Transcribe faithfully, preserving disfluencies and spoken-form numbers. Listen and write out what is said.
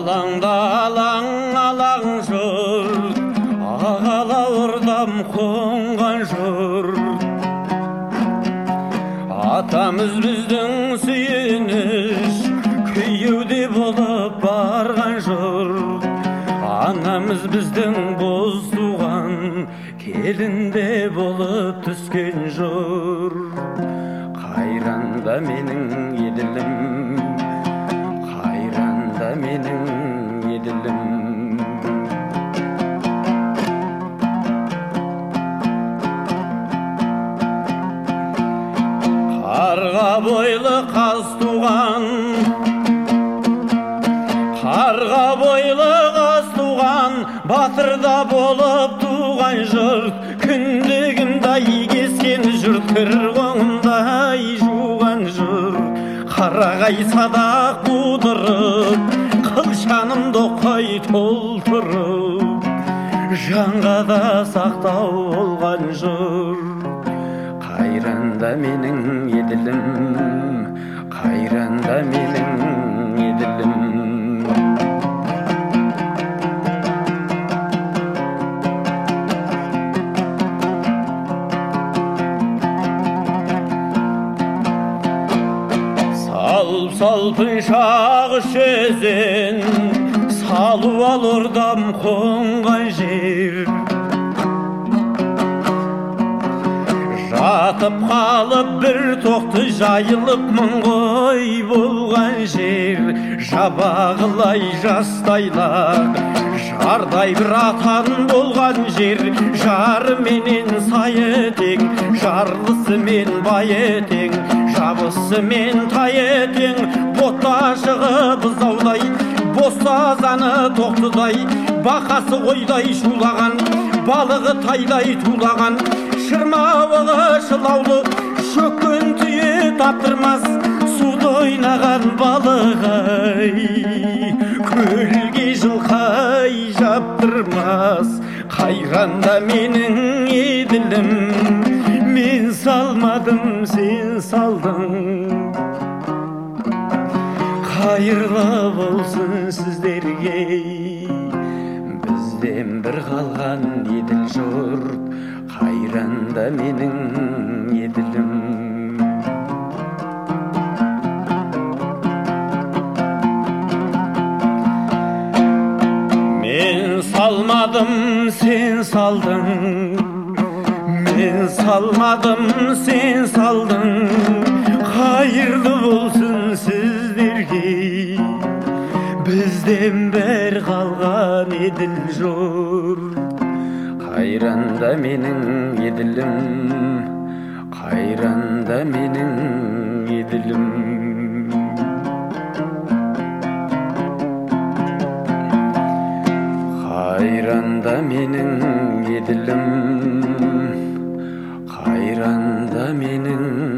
алаңда алаң алаң жұрт, ағала ұрдам қонған жұрт. Атамыз біздің сүйеніш, күйеуде болып барған жұрт. Анамыз біздің боз туған, келінде болып түскен жұрт. Қайранда менің еділім, қайранда менің еділім. Қарға бойлы қаз туған, қарға бойлы қаз туған, батырда болып туған жұрт. Күндігімдай кескен жұрт, кір қоңымдай жуған жұрт. Қарағай садақ будырып, қылшанымды қой толтырып, жанға да сақтау болған жұрт. Қайранда менің еділім, қайранда менің еділім. Салпын шағы шөзен, салу ал ордам қонған жер. Жатып қалып бір тоқты жайылып мың ғой болған жер. Жабағылай жастайлар, жардай бір атан болған жер. Жары менен сайы тең, жарлысы мен байы тең, жабысы мен тайы тең. Боташығы бұзаудай, босазаны тоқтыдай, бақасы қойдай шулаған, балығы тайдай тулаған. Шырмауығы шылаулы, шөккен түйе таптырмас, суды ойнаған балығай, көлге жылқай жаптырмас. Қайранда менің еділім, мен салмадым, сен салдың. Қайырлы болсын сіздерге, бізден бір қалған еділ жұрт. Қайранда менің еділім. Мен салмадым, сен салдың, мен салмадым, сен салдың. Қайырлы болсын сіздерге, бізден бір қалған еділ жұрт. Қайранда менің еділім, қайранда менің еділім. Қайранда менің еділім, қайранда менің